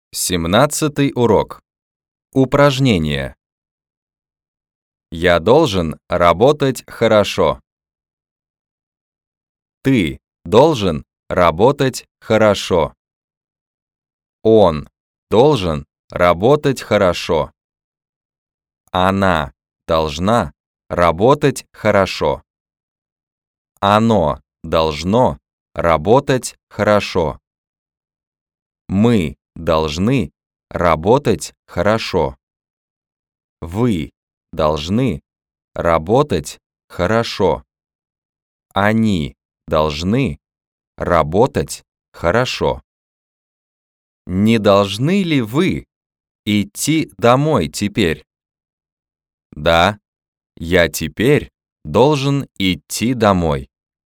17-й урок. Упражнение. Я должен работать хорошо. Ты должен работать хорошо. Он должен работать хорошо. Она должна работать хорошо. Оно должно работать хорошо. Мы должны работать хорошо. Вы должны работать хорошо. Они должны работать хорошо. Не должны ли вы идти домой теперь? Да, я теперь должен идти домой.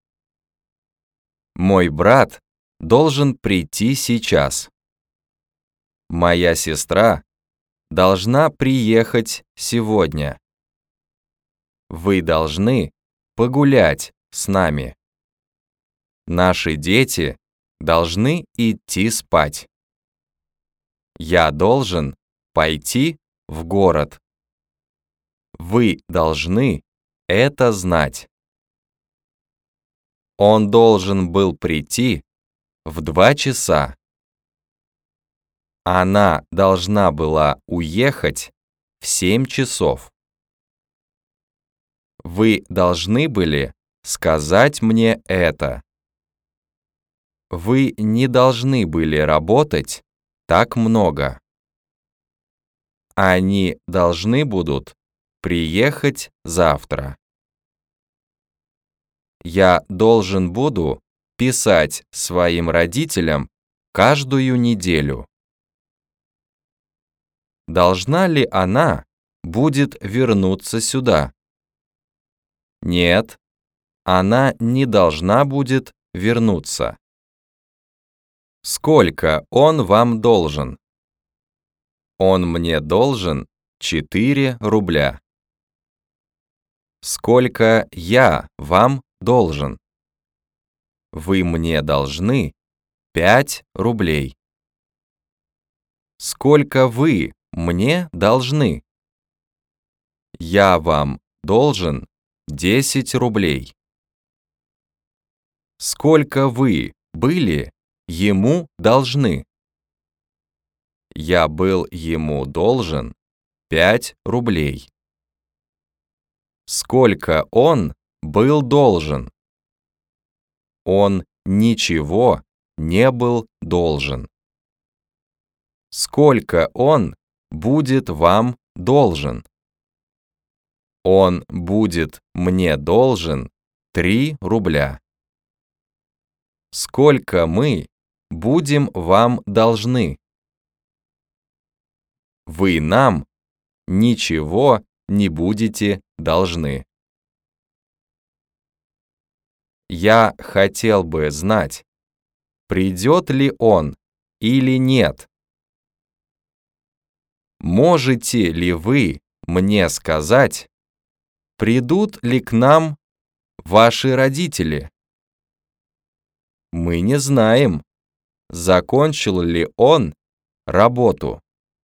Мой брат должен прийти сейчас. Моя сестра должна приехать сегодня. Вы должны погулять с нами. Наши дети должны идти спать. Я должен пойти в город. Вы должны это знать. Он должен был прийти в 2 часа. Она должна была уехать в 7 часов. Вы должны были сказать мне это. Вы не должны были работать так много. Они должны будут приехать завтра. Я должен буду писать своим родителям каждую неделю. Должна ли она будет вернуться сюда? Нет, она не должна будет вернуться. Сколько он вам должен? Он мне должен 4 рубля. Сколько я вам должен? Вы мне должны 5 рублей. Сколько вы мне должны? Я вам должен 10 рублей. Сколько вы были ему должны? Я был ему должен 5 рублей. Сколько он был должен? Он ничего не был должен. Сколько он будет вам должен? Он будет мне должен 3 рубля. Сколько мы будем вам должны? Вы нам ничего не будете должны. Я хотел бы знать, придет ли он или нет. Можете ли вы мне сказать, придут ли к нам ваши родители? Мы не знаем, закончил ли он работу.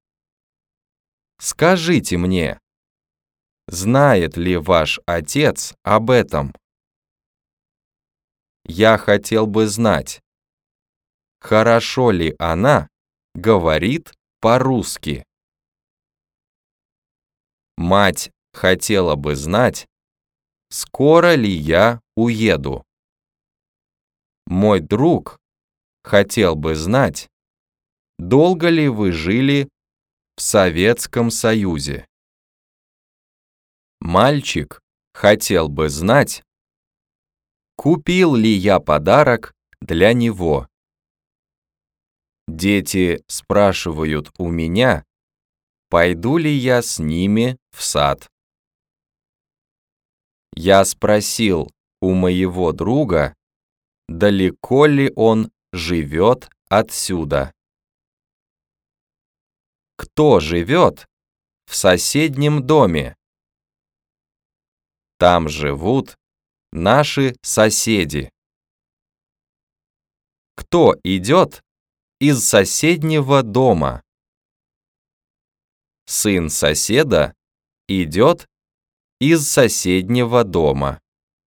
Скажите мне, знает ли ваш отец об этом? Я хотел бы знать, хорошо ли она говорит по-русски. Мать хотела бы знать, скоро ли я уеду. Мой друг хотел бы знать, долго ли вы жили в Советском Союзе. Мальчик хотел бы знать, купил ли я подарок для него. Дети спрашивают у меня, пойду ли я с ними в сад. Я спросил у моего друга, далеко ли он живет отсюда. Кто живет в соседнем доме? Там живут наши соседи. Кто идет из соседнего дома? сын соседа идет из соседнего дома.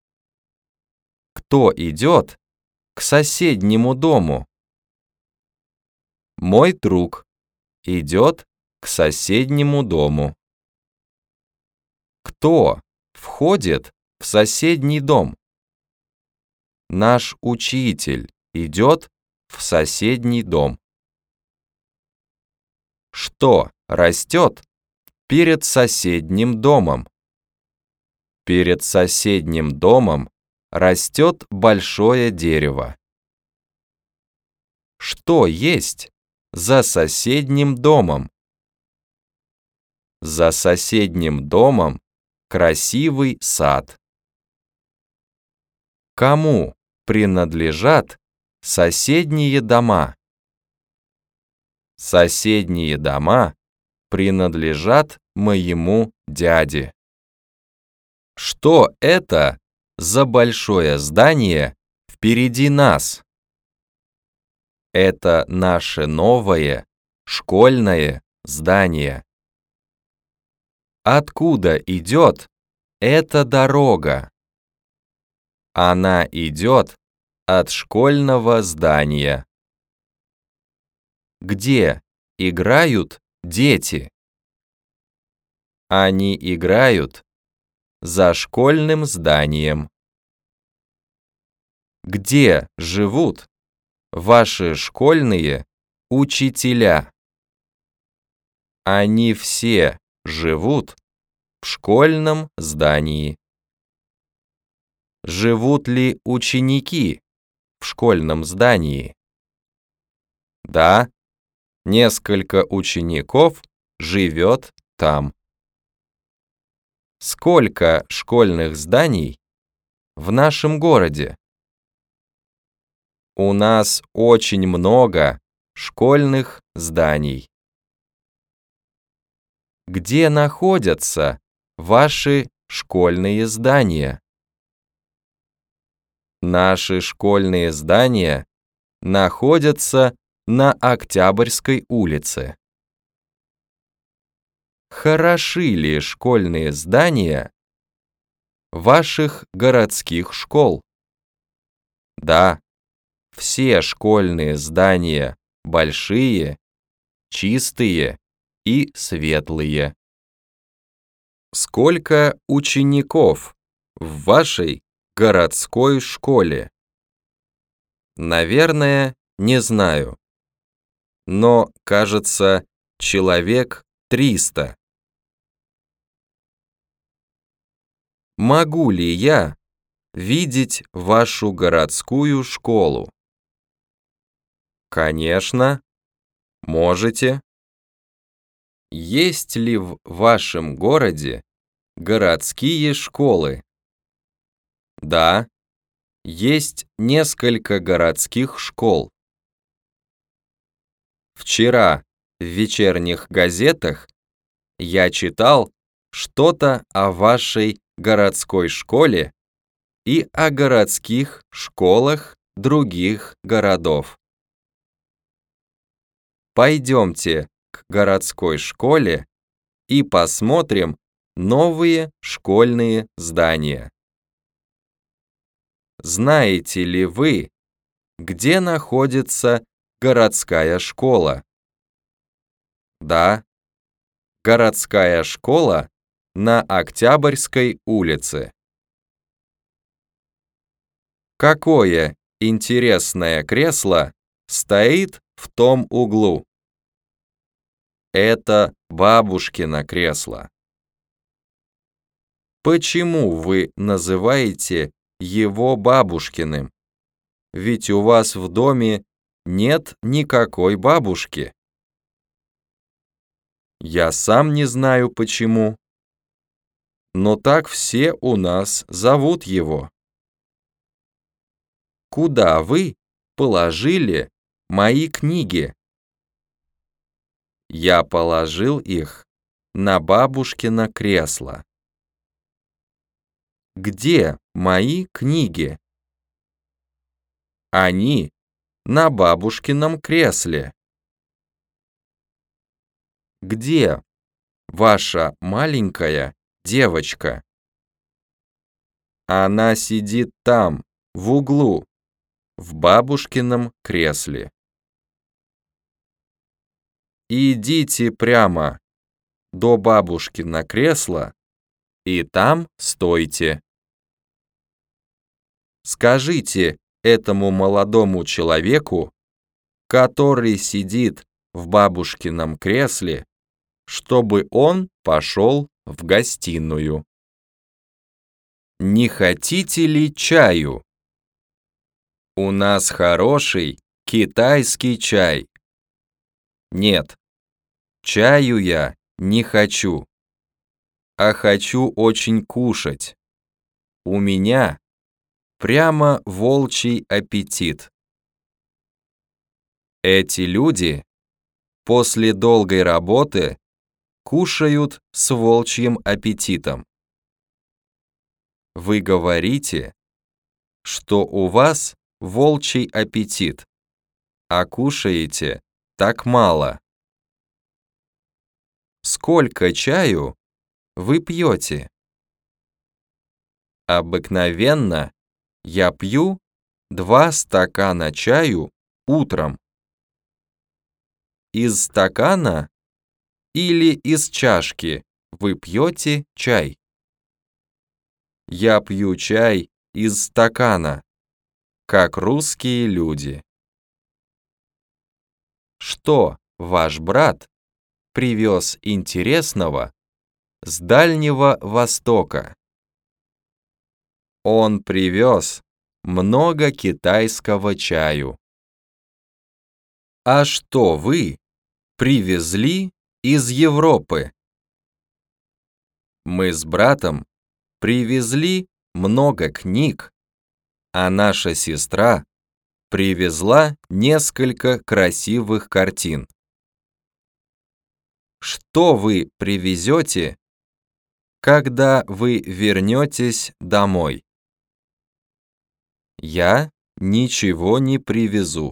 Кто идет к соседнему дому? Мой друг идет к соседнему дому. Кто входит в соседний дом? Наш учитель идет в соседний дом. Что растет перед соседним домом? Перед соседним домом растет большое дерево. Что есть за соседним домом? За соседним домом красивый сад. Кому принадлежат соседние дома? Соседние дома принадлежат моему дяде. Что это за большое здание впереди нас? Это наше новое школьное здание. Откуда идет эта дорога? Она идет от школьного здания. Где играют дети? Они играют за школьным зданием. Где живут ваши школьные учителя? Они все живут в школьном здании. Живут ли ученики в школьном здании? Да, несколько учеников живет там. Сколько школьных зданий в нашем городе? У нас очень много школьных зданий. Где находятся ваши школьные здания? Наши школьные здания находятся на Октябрьской улице. Хороши ли школьные здания ваших городских школ? Да, все школьные здания большие, чистые и светлые. Сколько учеников в вашей городской школе? Наверное, не знаю. Но, кажется, человек 300. Могу ли я видеть вашу городскую школу? Конечно, можете. Есть ли в вашем городе городские школы? Да, есть несколько городских школ. Вчера в вечерних газетах я читал что-то о вашей городской школе и о городских школах других городов. Пойдемте к городской школе и посмотрим новые школьные здания. Знаете ли вы, где находится городская школа? Да, городская школа на Октябрьской улице. Какое интересное кресло стоит в том углу? Это бабушкино кресло. Почему вы называете его бабушкиным? Ведь у вас в доме нет никакой бабушки. Я сам не знаю почему, но так все у нас зовут его. Куда вы положили мои книги? Я положил их на бабушкино кресло. Где мои книги? Они на бабушкином кресле. Где ваша маленькая девочка? Она сидит там, в углу, в бабушкином кресле. Идите прямо до бабушкина кресла и там стойте. Скажите этому молодому человеку, который сидит в бабушкином кресле, чтобы он пошел в гостиную. Не хотите ли чаю? У нас хороший китайский чай. Нет, чаю я не хочу, а хочу очень кушать. У меня прямо волчий аппетит. Эти люди после долгой работы кушают с волчьим аппетитом. Вы говорите, что у вас волчий аппетит, а кушаете так мало. Сколько чаю вы пьете? Обыкновенно я пью 2 стакана чаю утром. Из стакана или из чашки вы пьете чай? Я пью чай из стакана, как русские люди. Что ваш брат привез интересного с Дальнего Востока? Он привез много китайского чаю. А что вы привезли из Европы? Мы с братом привезли много книг, а наша сестра привезла несколько красивых картин. Что вы привезете, когда вы вернетесь домой? Я ничего не привезу.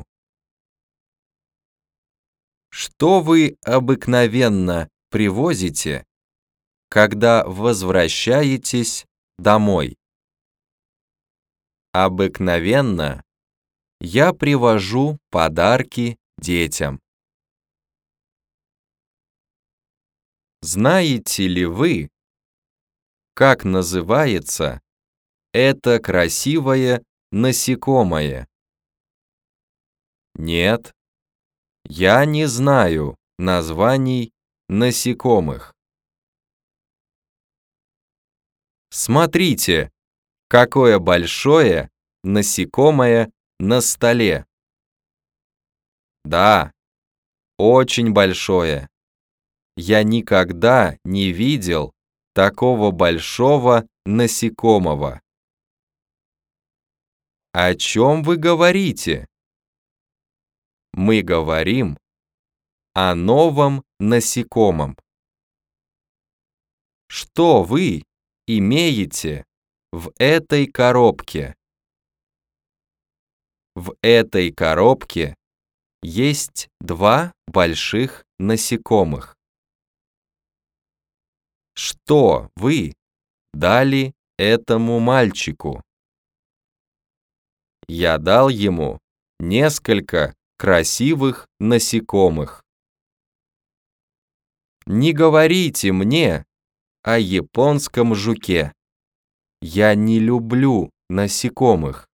Что вы обыкновенно привозите, когда возвращаетесь домой? Обыкновенно я привожу подарки детям. Знаете ли вы, как называется это красивое насекомое? Нет, я не знаю названий насекомых. Смотрите, какое большое насекомое на столе. Да, очень большое. Я никогда не видел такого большого насекомого. О чем вы говорите? Мы говорим о новом насекомом. Что вы имеете в этой коробке? В этой коробке есть 2 больших насекомых. Что вы дали этому мальчику? Я дал ему несколько красивых насекомых. Не говорите мне о японском жуке. Я не люблю насекомых.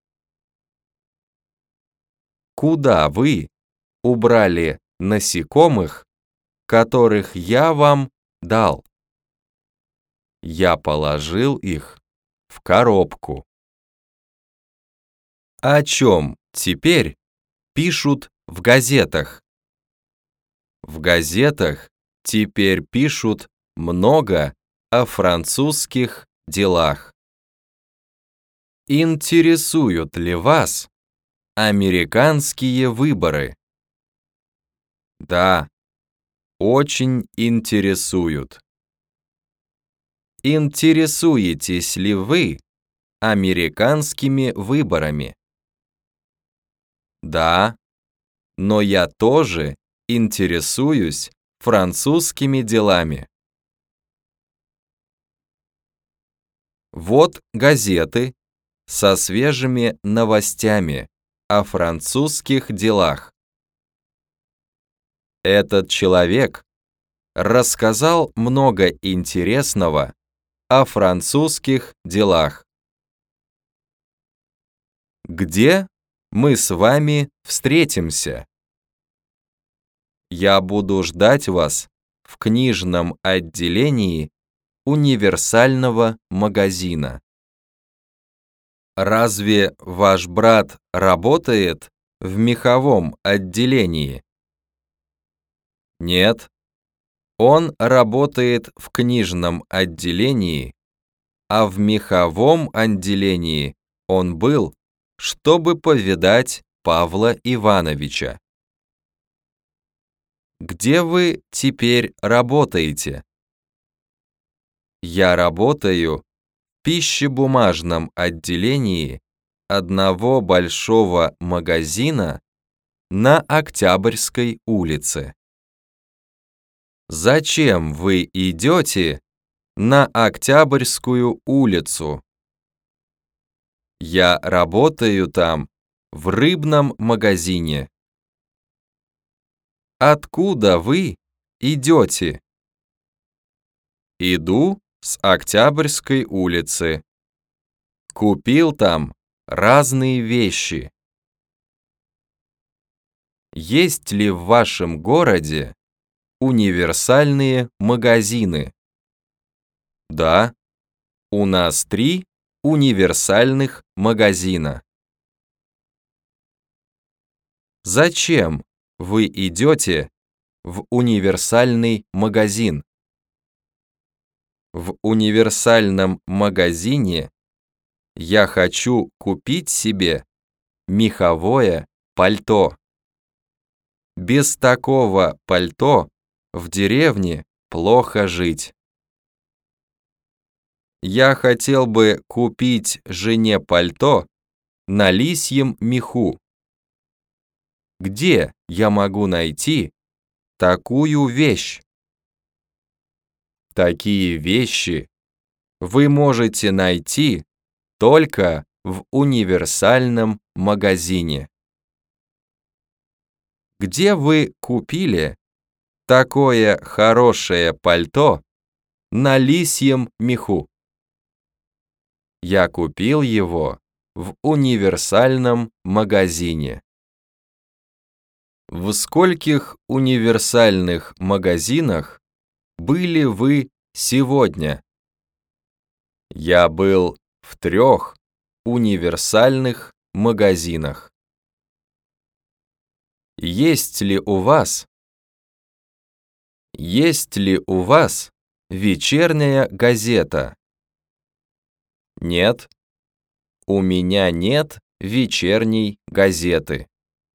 Куда вы убрали насекомых, которых я вам дал? Я положил их в коробку. О чем теперь пишут в газетах? В газетах теперь пишут много о французских делах. Интересуют ли вас американские выборы? Да, очень интересуют. Интересуетесь ли вы американскими выборами? Да, но я тоже интересуюсь французскими делами. Вот газеты со свежими новостями о французских делах. Этот человек рассказал много интересного о французских делах. Где мы с вами встретимся? Я буду ждать вас в книжном отделении универсального магазина. Разве ваш брат работает в меховом отделении? Нет. Он работает в книжном отделении, а в меховом отделении он был, чтобы повидать Павла Ивановича. Где вы теперь работаете? Я работаю в пищебумажном отделении одного большого магазина на Октябрьской улице. Зачем вы идете на Октябрьскую улицу? Я работаю там в рыбном магазине. Откуда вы идете? Иду с Октябрьской улицы. Купил там разные вещи. Есть ли в вашем городе универсальные магазины? Да, у нас 3 универсальных магазина. Зачем вы идете в универсальный магазин? В универсальном магазине я хочу купить себе меховое пальто. Без такого пальто в деревне плохо жить. Я хотел бы купить жене пальто на лисьем меху. Где я могу найти такую вещь? Такие вещи вы можете найти только в универсальном магазине. Где вы купили такое хорошее пальто на лисьем меху? Я купил его в универсальном магазине. В скольких универсальных магазинах были вы сегодня? Я был в 3 универсальных магазинах. Есть ли у вас вечерняя газета? Нет, у меня нет вечерней газеты.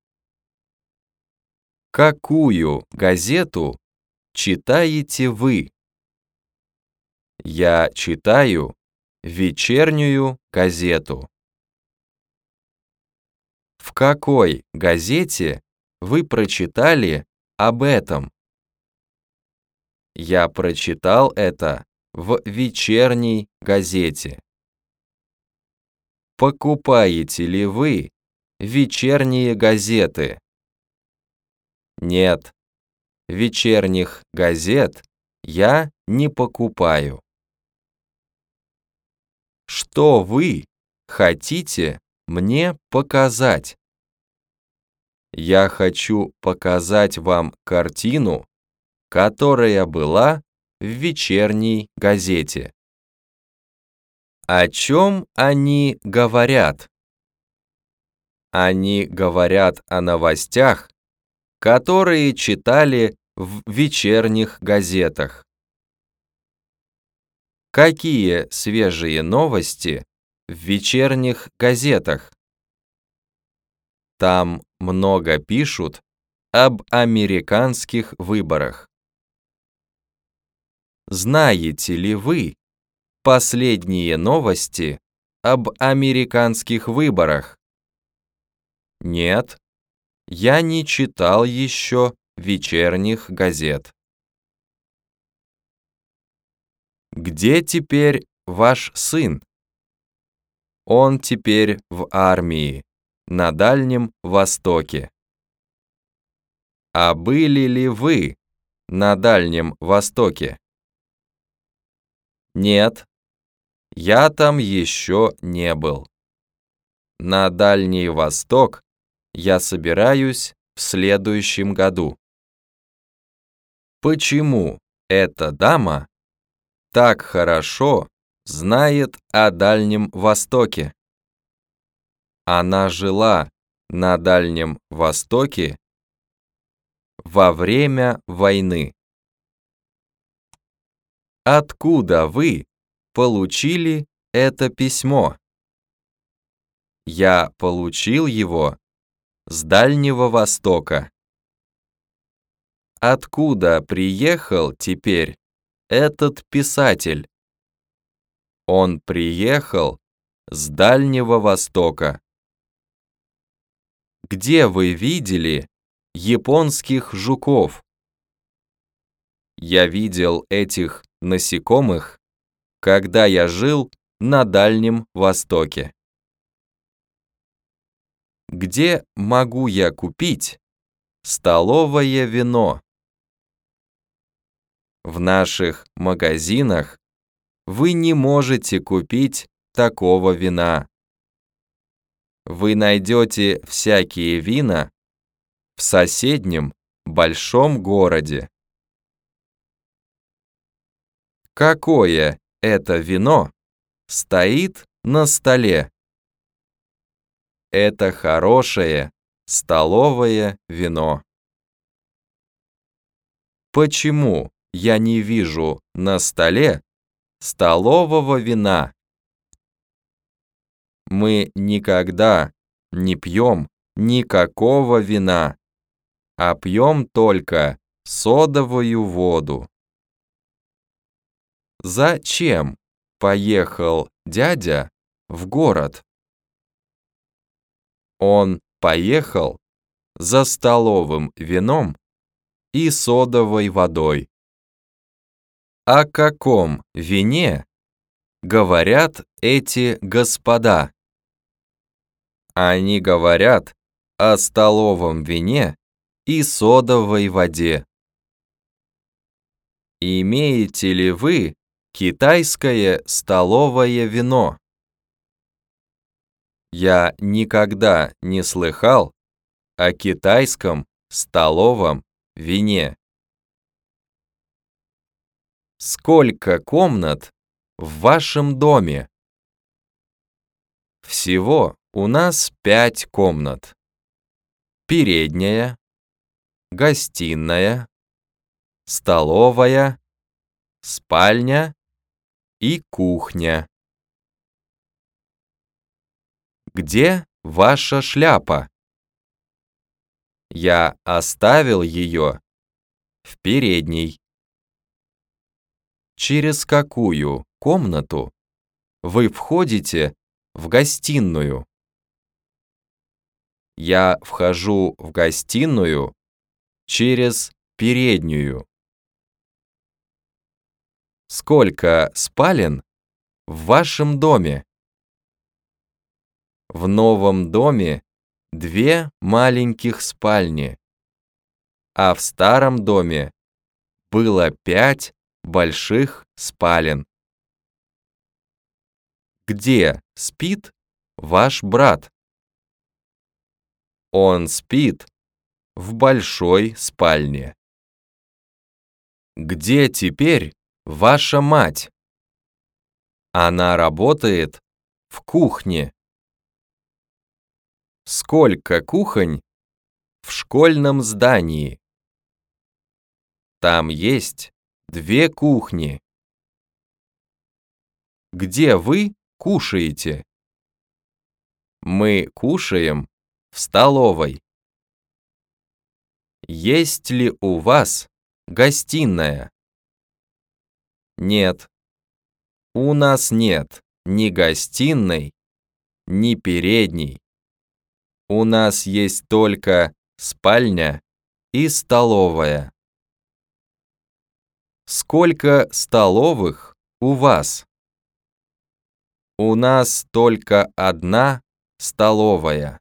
Какую газету читаете вы? Я читаю вечернюю газету. В какой газете вы прочитали об этом? Я прочитал это в вечерней газете. Покупаете ли вы вечерние газеты? Нет, вечерних газет я не покупаю. Что вы хотите мне показать? Я хочу показать вам картину, которая была в вечерней газете. О чем они говорят? Они говорят о новостях, которые читали в вечерних газетах. Какие свежие новости в вечерних газетах? Там много пишут об американских выборах. Знаете ли вы последние новости об американских выборах? Нет, я не читал еще вечерних газет. Где теперь ваш сын? Он теперь в армии, на Дальнем Востоке. А были ли вы на Дальнем Востоке? Нет, я там еще не был. На Дальний Восток я собираюсь в следующем году. Почему эта дама так хорошо знает о Дальнем Востоке? Она жила на Дальнем Востоке во время войны. Откуда вы получили это письмо? Я получил его с Дальнего Востока. Откуда приехал теперь этот писатель? Он приехал с Дальнего Востока. Где вы видели японских жуков? Я видел этих насекомых, когда я жил на Дальнем Востоке. Где могу я купить столовое вино? В наших магазинах вы не можете купить такого вина. Вы найдете всякие вина в соседнем большом городе. Какое это вино стоит на столе? Это хорошее столовое вино. Почему я не вижу на столе столового вина? Мы никогда не пьем никакого вина, а пьем только содовую воду. Зачем поехал дядя в город? Он поехал за столовым вином и содовой водой. О каком вине говорят эти господа? Они говорят о столовом вине и содовой воде. Имеете ли вы китайское столовое вино? Я никогда не слыхал о китайском столовом вине. Сколько комнат в вашем доме? Всего у нас 5 комнат. Передняя, гостиная, столовая, спальня и кухня. Где ваша шляпа? Я оставил ее в передней. Через какую комнату вы входите в гостиную? Я вхожу в гостиную через переднюю. Сколько спален в вашем доме? В новом доме 2 маленьких спальни, а в старом доме было 5 больших спален. Где спит ваш брат? Он спит в большой спальне. Где теперь ваша мать? Она работает в кухне. Сколько кухонь в школьном здании? Там есть 2 кухни. Где вы кушаете? Мы кушаем в столовой. Есть ли у вас гостиная? Нет. У нас нет ни гостиной, ни передней. У нас есть только спальня и столовая. Сколько столовых у вас? У нас только одна столовая.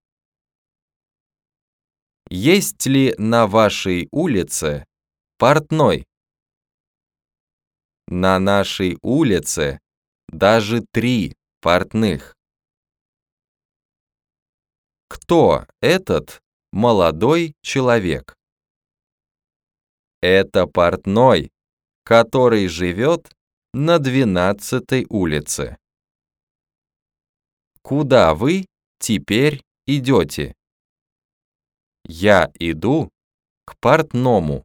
Есть ли на вашей улице портной? На нашей улице даже 3 портных. Кто этот молодой человек? Это портной, который живет на 12-й улице. Куда вы теперь идете? Я иду к портному.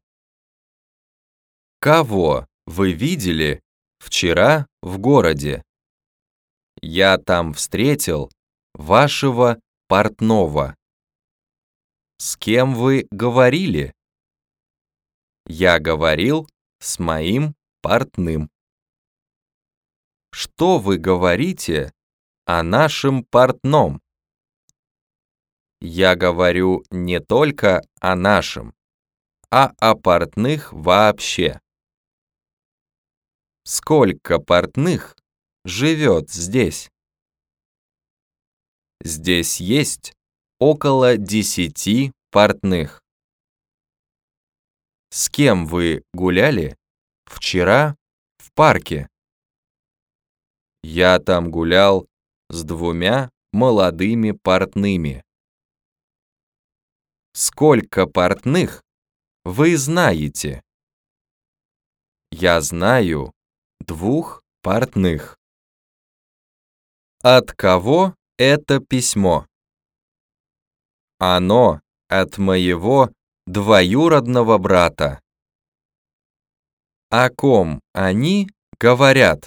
Кого вы видели вчера в городе? Я там встретил вашего портного. С кем вы говорили? Я говорил с моим портным. Что вы говорите о нашем портном? Я говорю не только о нашем, а о портных вообще. Сколько портных живет здесь? Здесь есть около 10 портных. С кем вы гуляли вчера в парке? Я там гулял с 2 молодыми портными. Сколько портных вы знаете? Я знаю 2 портных. От кого это письмо? Оно от моего двоюродного брата. О ком они говорят?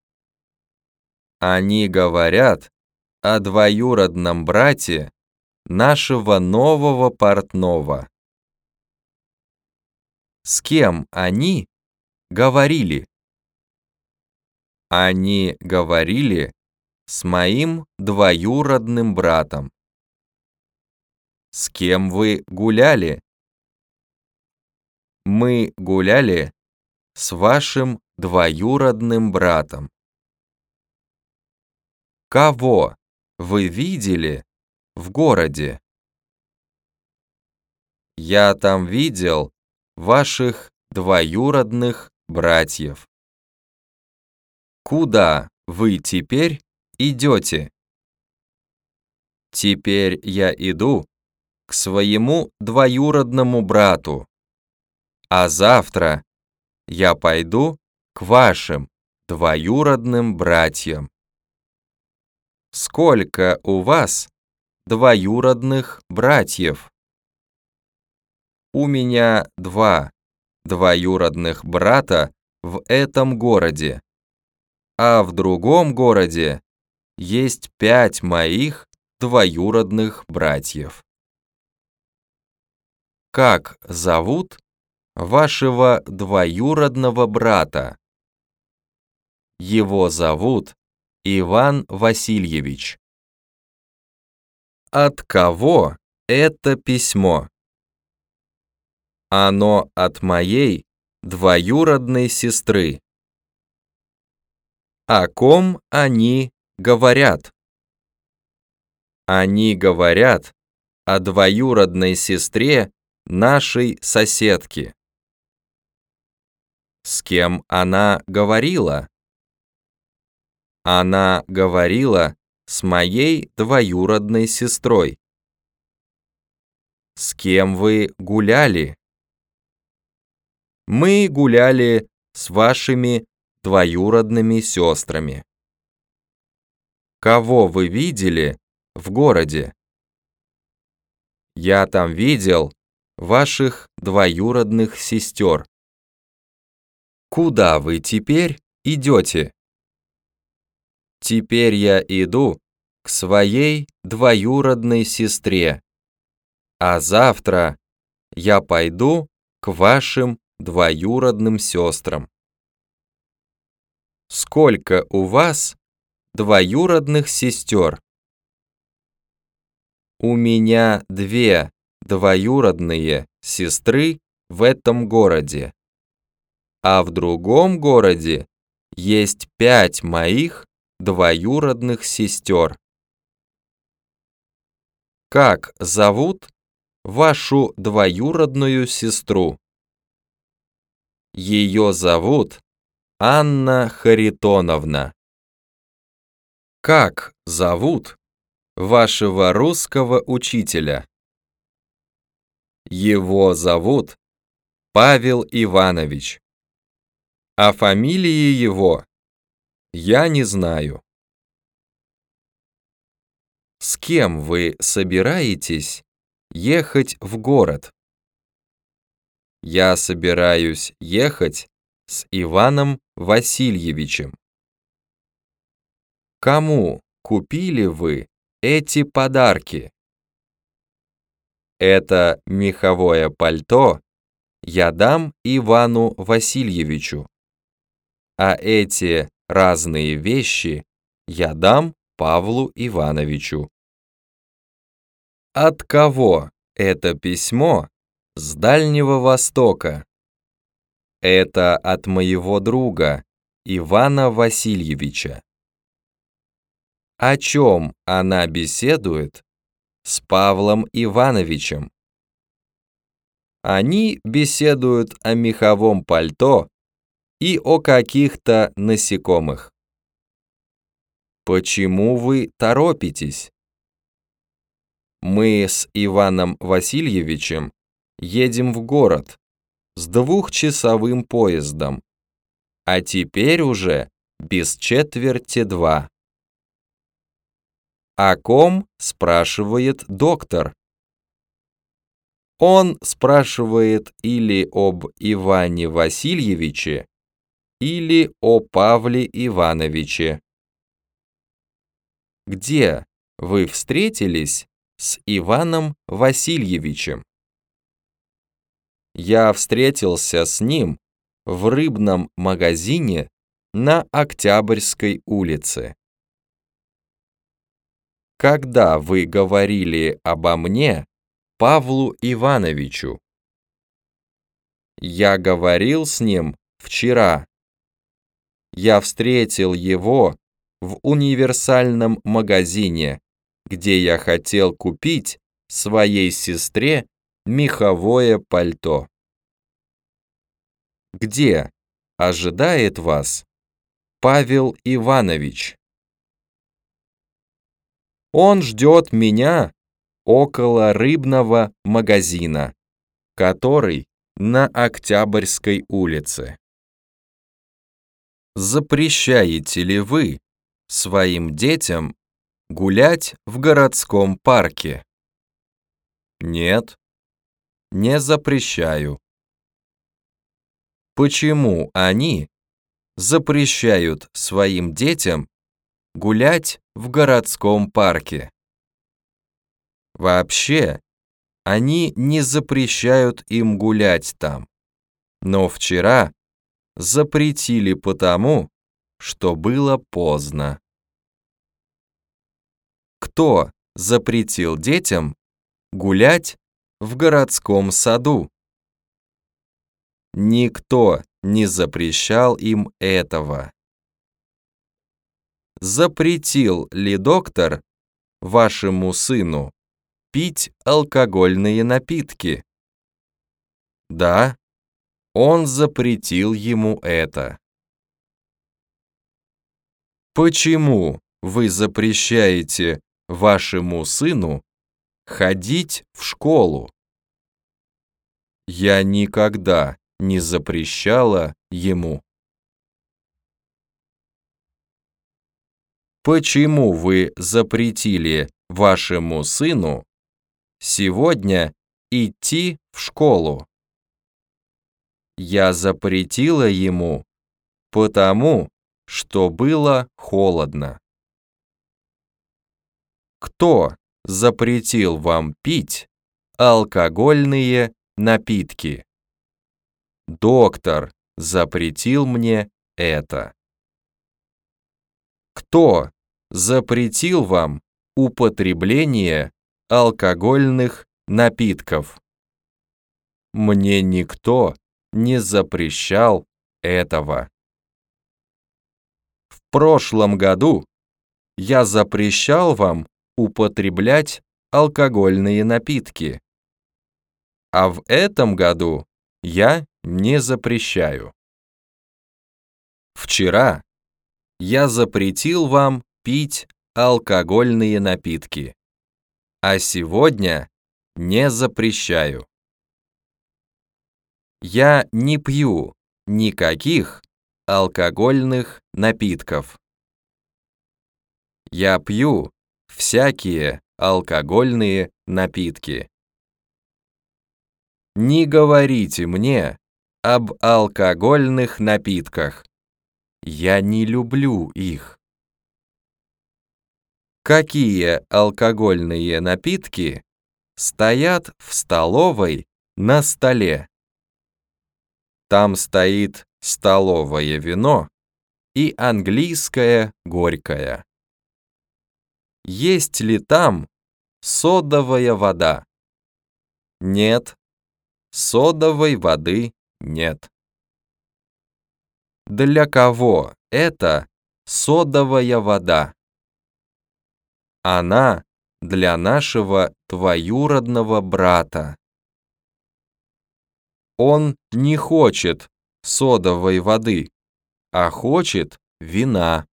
Они говорят о двоюродном брате нашего нового портного. С кем они говорили? Они говорили с моим двоюродным братом. С кем вы гуляли? Мы гуляли с вашим двоюродным братом. Кого вы видели в городе? Я там видел ваших двоюродных братьев. Куда вы теперь идете? Теперь я иду к своему двоюродному брату, а завтра я пойду к вашим двоюродным братьям. Сколько у вас двоюродных братьев? У меня 2 двоюродных брата в этом городе, а в другом городе есть 5 моих двоюродных братьев. Как зовут вашего двоюродного брата? Его зовут Иван Васильевич. От кого это письмо? Оно от моей двоюродной сестры. О ком они говорят? Они говорят о двоюродной сестре нашей соседки. С кем она говорила? Она говорила с моей двоюродной сестрой. С кем вы гуляли? Мы гуляли с вашими двоюродными сестрами. Кого вы видели в городе? Я там видел ваших двоюродных сестер. Куда вы теперь идете? Теперь я иду к своей двоюродной сестре, а завтра я пойду к вашим двоюродным сестрам. Сколько у вас двоюродных сестер? У меня 2 двоюродные сестры в этом городе, а в другом городе есть 5 моих двоюродных сестер. Как зовут вашу двоюродную сестру? Ее зовут Анна Харитоновна. Как зовут вашего русского учителя? Его зовут Павел Иванович. А фамилии его я не знаю. С кем вы собираетесь ехать в город? Я собираюсь ехать с Иваном Васильевичем. Кому купили вы эти подарки? Это меховое пальто я дам Ивану Васильевичу, а эти разные вещи я дам Павлу Ивановичу. От кого это письмо с Дальнего Востока? Это от моего друга Ивана Васильевича. О чем она беседует с Павлом Ивановичем? Они беседуют о меховом пальто и о каких-то насекомых. Почему вы торопитесь? Мы с Иваном Васильевичем едем в город с 2-часовым поездом, а теперь уже без 1:45. О ком спрашивает доктор? Он спрашивает или об Иване Васильевиче, или о Павле Ивановиче. Где вы встретились с Иваном Васильевичем? Я встретился с ним в рыбном магазине на Октябрьской улице. Когда вы говорили обо мне Павлу Ивановичу? Я говорил с ним вчера. Я встретил его в универсальном магазине, где я хотел купить своей сестре меховое пальто. Где ожидает вас Павел Иванович? Он ждет меня около рыбного магазина, который на Октябрьской улице. Запрещаете ли вы своим детям гулять в городском парке? Нет, не запрещаю. Почему они запрещают своим детям гулять в городском парке? Вообще, они не запрещают им гулять там, но вчера запретили потому, что было поздно. Кто запретил детям гулять в городском саду? Никто не запрещал им этого. Запретил ли доктор вашему сыну пить алкогольные напитки? Да, он запретил ему это. Почему вы запрещаете вашему сыну ходить в школу? Я никогда не запрещала ему. Почему вы запретили вашему сыну сегодня идти в школу? Я запретила ему, потому что было холодно. Кто запретил вам пить алкогольные напитки? Доктор запретил мне это. Кто запретил вам употребление алкогольных напитков? Мне никто не запрещал этого. В прошлом году я запрещал вам употреблять алкогольные напитки, а в этом году я не запрещаю. Вчера я запретил вам пить алкогольные напитки, а сегодня не запрещаю. Я не пью никаких алкогольных напитков. Я пью всякие алкогольные напитки. Не говорите мне об алкогольных напитках. Я не люблю их. Какие алкогольные напитки стоят в столовой на столе? Там стоит столовое вино и английское горькое. Есть ли там содовая вода? Нет, содовой воды нет. Для кого это содовая вода? Она для нашего двоюродного брата. Он не хочет содовой воды, а хочет вина.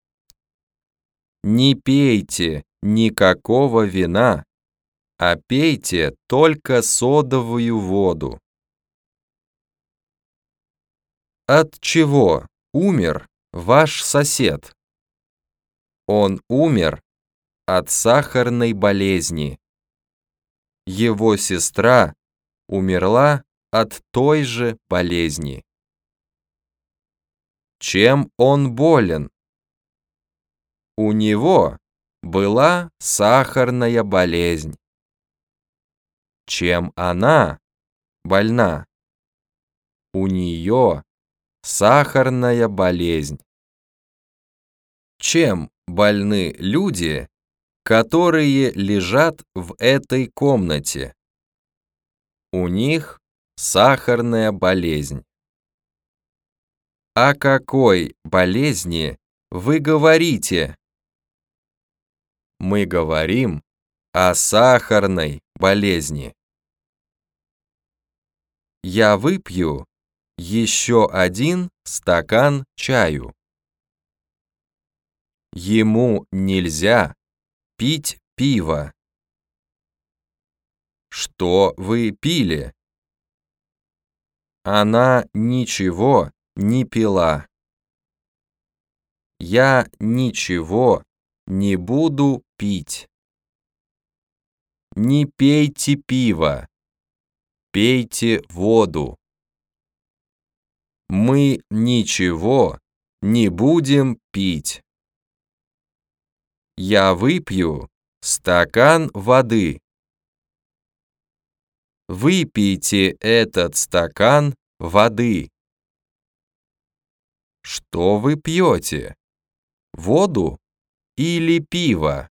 Не пейте никакого вина, а пейте только содовую воду. От чего умер ваш сосед? Он умер от сахарной болезни. Его сестра умерла от той же болезни. Чем он болен? У него была сахарная болезнь. Чем она больна? У нее сахарная болезнь. Чем больны люди, которые лежат в этой комнате? У них сахарная болезнь. О какой болезни вы говорите? Мы говорим о сахарной болезни. Я выпью еще один стакан чаю. Ему нельзя пить пиво. Что вы пили? Она ничего не пила. Я ничего не буду пить. Не пейте пиво, пейте воду. Мы ничего не будем пить. Я выпью стакан воды. Выпейте этот стакан воды. Что вы пьете? Воду или пиво?